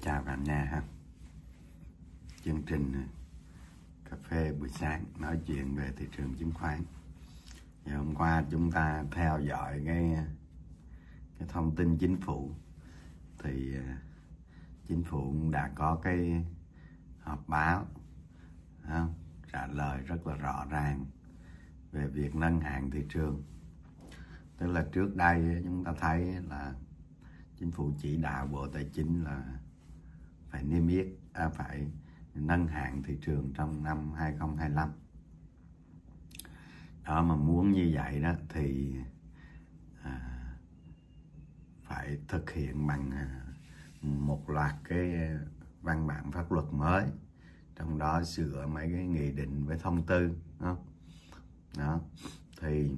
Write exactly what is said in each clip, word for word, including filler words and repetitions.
Chào cả nhà ha. Chương trình cà phê buổi sáng nói chuyện về thị trường chứng khoán. Ngày hôm qua chúng ta theo dõi cái, cái thông tin chính phủ. Thì chính phủ đã có cái họp báo không? Trả lời rất là rõ ràng về việc nâng hạng thị trường. Tức là trước đây chúng ta thấy là chính phủ chỉ đạo Bộ Tài chính là phải niêm yết, à, phải nâng hạng thị trường trong năm hai không hai lăm. Đó, mà muốn như vậy đó thì à, phải thực hiện bằng một loạt cái văn bản pháp luật mới, trong đó sửa mấy cái nghị định với thông tư, không? Đó, thì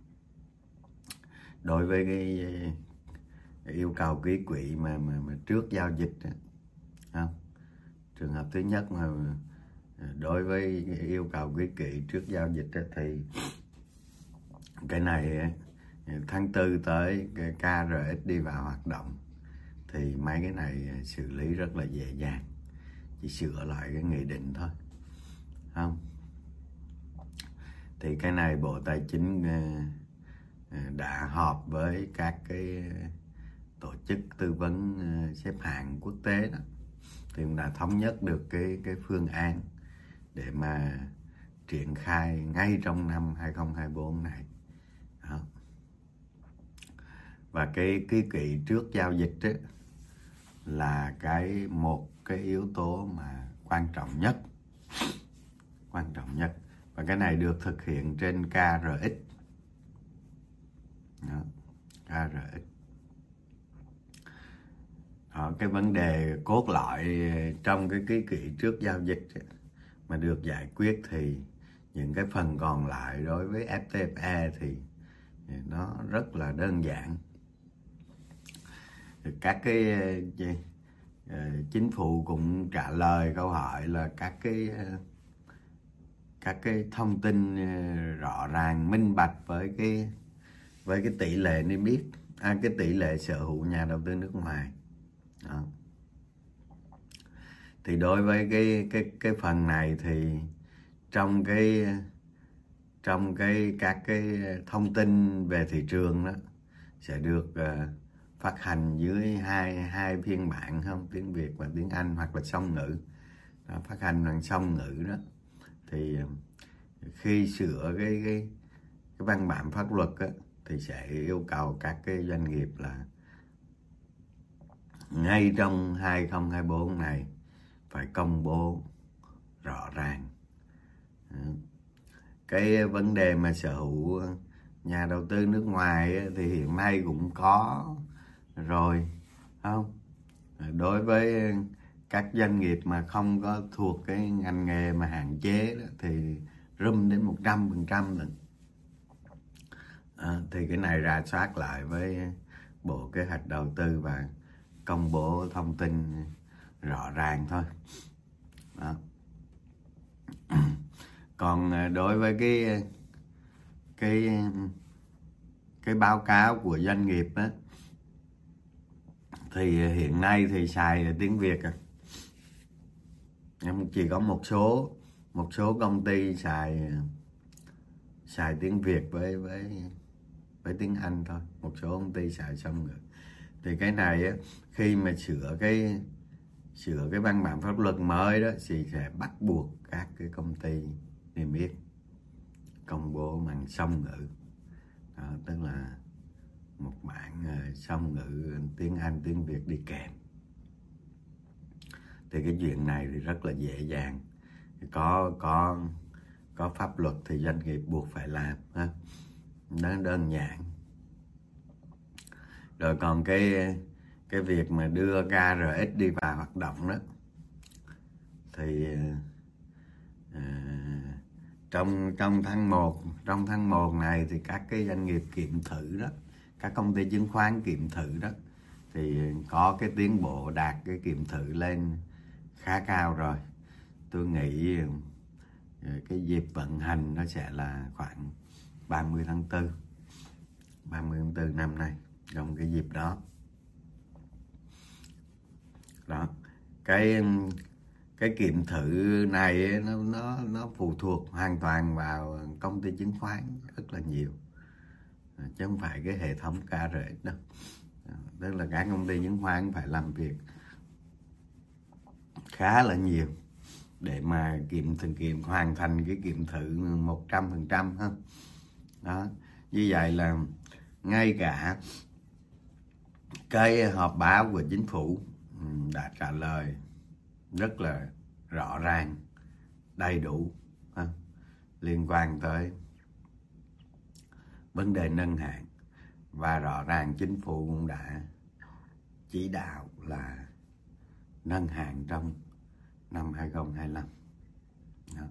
đối với cái, cái yêu cầu ký quỹ mà, mà, mà trước giao dịch đó, không? Trường hợp thứ nhất mà đối với yêu cầu ký quỹ trước giao dịch đó, thì cái này tháng tư tới cái ca rờ ích đi vào hoạt động thì mấy cái này xử lý rất là dễ dàng, chỉ sửa lại cái nghị định thôi, không? Thì cái này Bộ Tài chính đã họp với các cái tổ chức tư vấn xếp hạng quốc tế đó, thì cũng đã thống nhất được cái cái phương án để mà triển khai ngay trong năm hai không hai tư này. Đó. Và cái ký quỹ trước giao dịch đó là cái một cái yếu tố mà quan trọng nhất, quan trọng nhất. Và cái này được thực hiện trên ca rờ ích. Đó, ca rờ ích. Đó, cái vấn đề cốt lõi trong cái ký quỹ trước giao dịch mà được giải quyết thì những cái phần còn lại đối với ép tê ép e thì nó rất là đơn giản. Các cái chính phủ cũng trả lời câu hỏi là các cái các cái thông tin rõ ràng minh bạch với cái với cái tỷ lệ niêm yết, à, cái tỷ lệ sở hữu nhà đầu tư nước ngoài. Đó. Thì đối với cái cái cái phần này thì trong cái trong cái các cái thông tin về thị trường đó sẽ được uh, phát hành dưới hai hai phiên bản, không, tiếng Việt và tiếng Anh hoặc là song ngữ. Đó, phát hành bằng song ngữ đó thì khi sửa cái cái cái văn bản pháp luật đó, thì sẽ yêu cầu các cái doanh nghiệp là ngay trong hai không hai tư này phải công bố rõ ràng. Cái vấn đề mà sở hữu nhà đầu tư nước ngoài thì hiện nay cũng có rồi, không? Đối với các doanh nghiệp mà không có thuộc cái ngành nghề mà hạn chế đó, thì râm đến một trăm phần trăm lần. À, thì cái này rà soát lại với Bộ Kế hoạch Đầu tư và công bố thông tin rõ ràng thôi. Đó. Còn đối với cái cái cái báo cáo của doanh nghiệp đó, thì hiện nay thì xài tiếng Việt à. Em chỉ có một số một số công ty xài xài tiếng Việt với với với tiếng Anh thôi, một số công ty xài song ngữ. Thì cái này á, khi mà sửa cái sửa cái văn bản pháp luật mới đó thì sẽ bắt buộc các cái công ty niêm yết công bố bằng song ngữ. Đó, tức là một bản song ngữ tiếng Anh tiếng Việt đi kèm. Thì cái chuyện này thì rất là dễ dàng, có có có pháp luật thì doanh nghiệp buộc phải làm, ha. Nó đơn giản. Rồi còn cái cái việc mà đưa ca rờ ích đi vào hoạt động đó thì à, trong trong tháng một trong tháng một này thì các cái doanh nghiệp kiểm thử đó, các công ty chứng khoán kiểm thử đó thì có cái tiến bộ đạt cái kiểm thử lên khá cao rồi. Tôi nghĩ cái dịp vận hành nó sẽ là khoảng ba mươi tháng tư ba mươi tháng tư năm nay, trong cái dịp đó. Đó, cái cái kiện thử này nó nó nó phụ thuộc hoàn toàn vào công ty chứng khoán rất là nhiều, chứ không phải cái hệ thống ca rờ ích đâu. Tức là các công ty chứng khoán phải làm việc khá là nhiều để mà kiểm thực nghiệm hoàn thành cái kiểm thử một trăm phần trăm ha. Đó, như vậy là ngay cả cái họp báo của chính phủ đã trả lời rất là rõ ràng, đầy đủ ha, liên quan tới vấn đề nâng hạn, và rõ ràng chính phủ cũng đã chỉ đạo là nâng hạn trong năm hai không hai lăm. Đó.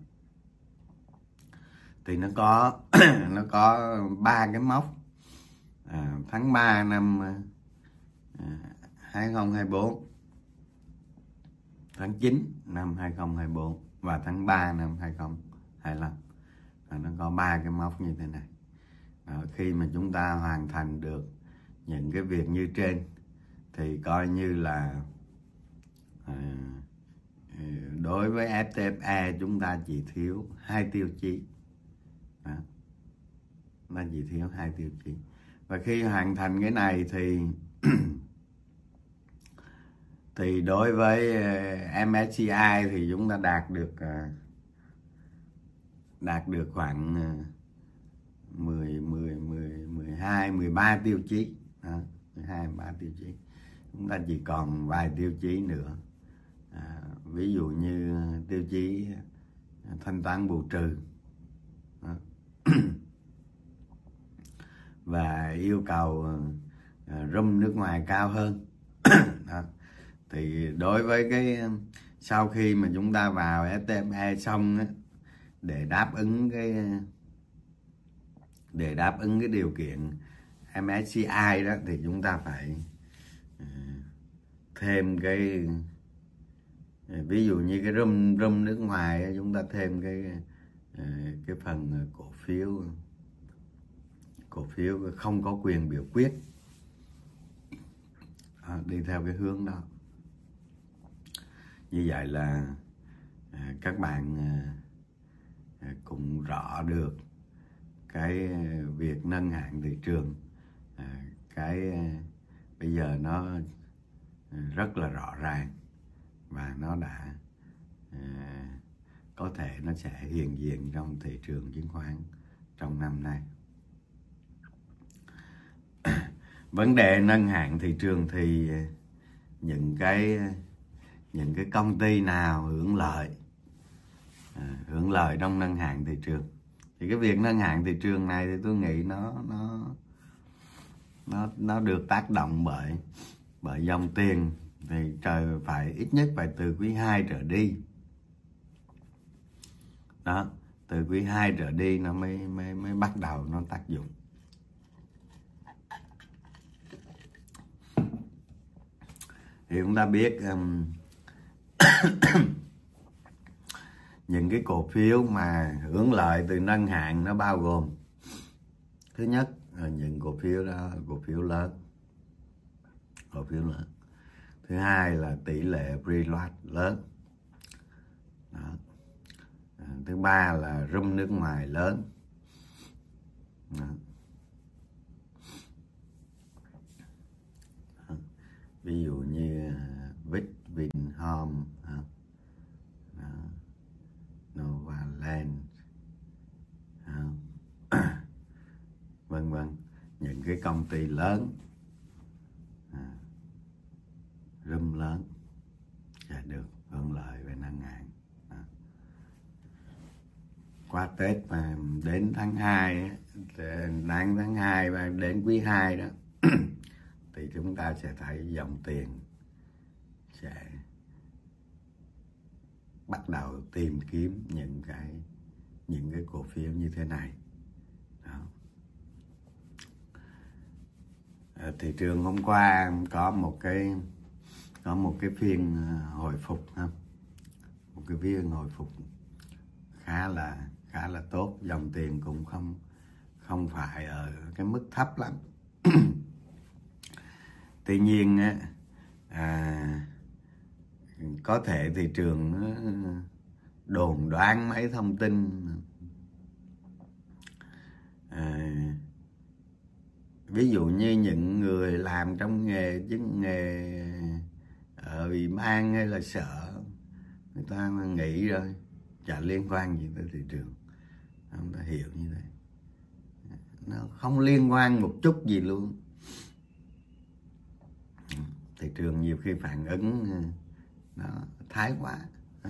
Thì nó có nó có ba cái mốc. À, tháng ba năm à, hai không hai tư, tháng chín năm hai không hai tư và tháng ba năm hai không hai lăm. À, nó có ba cái mốc như thế này. À, khi mà chúng ta hoàn thành được những cái việc như trên thì coi như là à, đối với ép tê ép e chúng ta chỉ thiếu hai tiêu chí. Đó. Nó chỉ thiếu hai tiêu chí. Và khi hoàn thành cái này thì thì đối với em ét xê i thì chúng ta đạt được đạt được khoảng mười, mười, mười, mười hai, mười ba tiêu chí. Đó, mười hai, mười ba tiêu chí. Chúng ta chỉ còn vài tiêu chí nữa. À, ví dụ như tiêu chí thanh toán bù trừ. Đó. Và yêu cầu uh, room nước ngoài cao hơn. Đó. Thì đối với cái sau khi mà chúng ta vào ép tê ép e xong á, để đáp ứng cái để đáp ứng cái điều kiện em ét xê i đó thì chúng ta phải uh, thêm cái ví dụ như cái room room nước ngoài chúng ta thêm cái uh, cái phần cổ phiếu cổ phiếu không có quyền biểu quyết. À, đi theo cái hướng đó. Như vậy là à, các bạn à, cũng rõ được cái việc nâng hạn thị trường. À, cái à, bây giờ nó rất là rõ ràng và nó đã à, có thể nó sẽ hiện diện trong thị trường chứng khoán trong năm nay. Vấn đề nâng hạn thị trường thì những cái những cái công ty nào hưởng lợi à, hưởng lợi trong nâng hạn thị trường thì cái việc nâng hạn thị trường này thì tôi nghĩ nó nó nó nó được tác động bởi bởi dòng tiền thì trời phải ít nhất phải từ quý hai trở đi. Đó, từ quý hai trở đi nó mới mới mới bắt đầu nó tác dụng. Thì chúng ta biết um, những cái cổ phiếu mà hưởng lợi từ nâng hạn nó bao gồm: thứ nhất là những cổ phiếu đó cổ phiếu lớn cổ phiếu lớn thứ hai là tỷ lệ preload lớn. Đó. À, thứ ba là room nước ngoài lớn. Đó. Đó. Ví dụ như Vic, Vinhome, Novaland, vân vân, những cái công ty lớn, à, room lớn sẽ được hưởng lợi về nâng hạn. Qua Tết mà đến tháng hai, đến tháng hai và đến quý hai đó thì chúng ta sẽ thấy dòng tiền sẽ bắt đầu tìm kiếm những cái những cái cổ phiếu như thế này. Đó. À, thị trường hôm qua có một cái có một cái phiên hồi phục ha, một cái phiên hồi phục khá là khá là tốt, dòng tiền cũng không không phải ở cái mức thấp lắm. Tuy nhiên à, có thể thị trường đồn đoán mấy thông tin à, ví dụ như những người làm trong nghề chứng nghề ở Ủy ban hay là sở, người ta nghĩ rồi chả liên quan gì tới thị trường, chúng ta hiểu như thế, nó không liên quan một chút gì luôn. Thị trường nhiều khi phản ứng nó thái quá,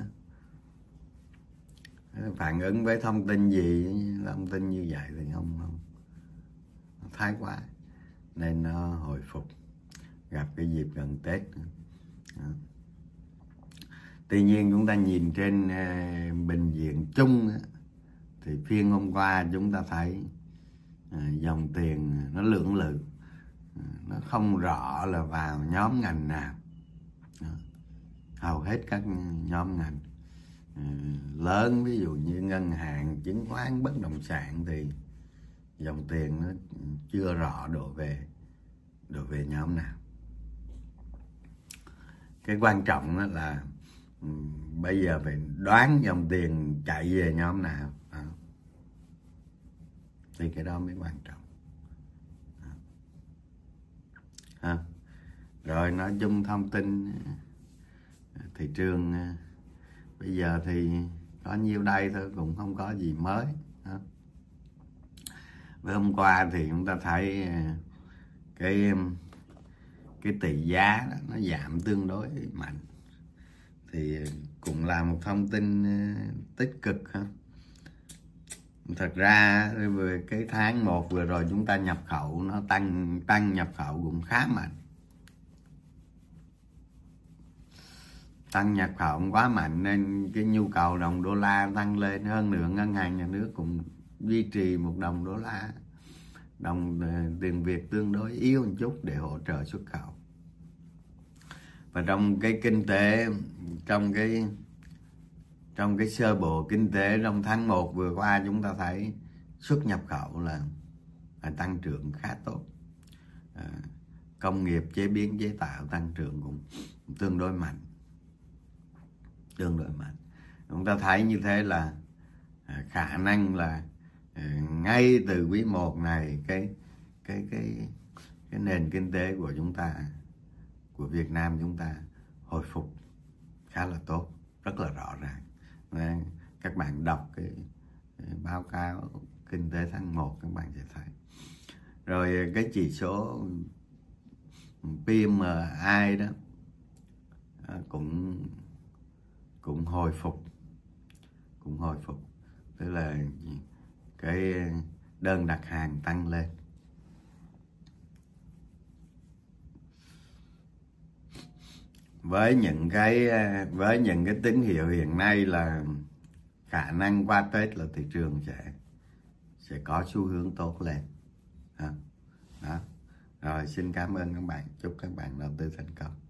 phản ứng với thông tin gì, thông tin như vậy thì không không thái quá, nên nó hồi phục gặp cái dịp gần Tết. Đó. Tuy nhiên chúng ta nhìn trên bình diện chung thì phiên hôm qua chúng ta thấy dòng tiền nó lưỡng lự, nó không rõ là vào nhóm ngành nào. Đó. Hầu hết các nhóm ngành lớn, ví dụ như ngân hàng, chứng khoán, bất động sản thì dòng tiền nó chưa rõ đổ về đổ về nhóm nào. Cái quan trọng đó là bây giờ phải đoán dòng tiền chạy về nhóm nào. Đó. Thì cái đó mới quan trọng. Đó. À. Rồi nói chung thông tin thị trường bây giờ thì có nhiêu đây thôi, cũng không có gì mới. Đó. Với hôm qua thì chúng ta thấy cái cái tỷ giá đó, nó giảm tương đối mạnh, thì cũng là một thông tin tích cực ha. Thật ra về cái tháng một vừa rồi chúng ta nhập khẩu nó tăng tăng nhập khẩu cũng khá mạnh, tăng nhập khẩu quá mạnh nên cái nhu cầu đồng đô la tăng lên. Hơn nữa ngân hàng nhà nước cũng duy trì một đồng đô la, đồng tiền Việt tương đối yếu một chút để hỗ trợ xuất khẩu. Và trong cái kinh tế, trong cái trong cái sơ bộ kinh tế trong tháng một vừa qua, chúng ta thấy xuất nhập khẩu là, là tăng trưởng khá tốt. À, công nghiệp chế biến chế tạo tăng trưởng cũng tương đối mạnh, tương đối mạnh. Chúng ta thấy như thế là à, khả năng là à, ngay từ quý một này cái cái cái cái nền kinh tế của chúng ta, của Việt Nam chúng ta hồi phục khá là tốt, rất là rõ ràng. Nên các bạn đọc cái, cái báo cáo kinh tế tháng một các bạn sẽ thấy. Rồi cái chỉ số pê em i đó cũng cũng hồi phục, cũng hồi phục, tức là cái đơn đặt hàng tăng lên. Với những cái với những cái tín hiệu hiện nay là khả năng qua Tết là thị trường sẽ sẽ có xu hướng tốt lên. Đó. Đó. Rồi xin cảm ơn các bạn, chúc các bạn đầu tư thành công.